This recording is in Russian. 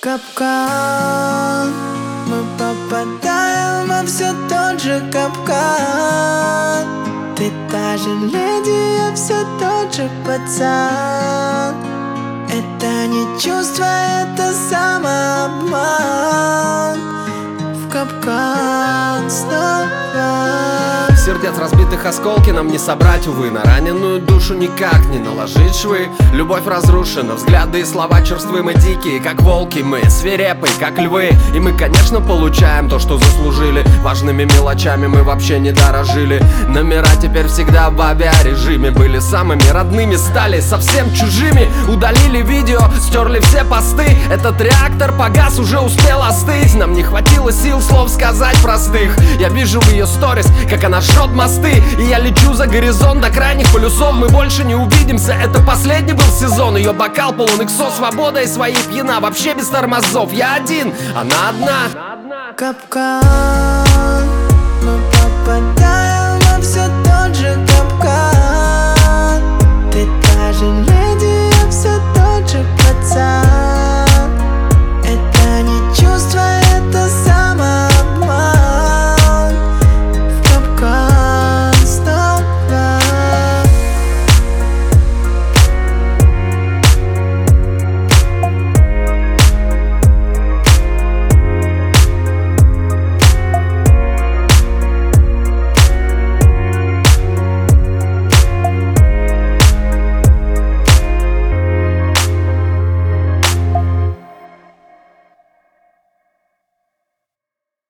Капкан, мы попадаем во все тот же капкан. Ты та же леди, я все тот же пацан. Это не чувство, это самообман. В капкан снова. Сердец разбитых осколки нам не собрать, увы. На раненую душу никак не наложить швы. Любовь разрушена, взгляды и слова черствы. Мы дикие, как волки, мы свирепые, как львы. И мы, конечно, получаем то, что заслужили. Важными мелочами мы вообще не дорожили. Номера теперь всегда в авиарежиме. Были самыми родными, стали совсем чужими. Удалили видео, стерли все посты. Этот реактор погас, уже успел остыть. Нам не хватило сил слов сказать простых. Я вижу в ее сторис, как она жжет мосты. И я лечу за горизонт до крайних полюсов. Мы больше не увидимся, это последний был сезон. Ее бокал полон иксо, свобода и своей пьяна. Вообще без тормозов, я один, она одна. Капкан, мы попадаем во все тот же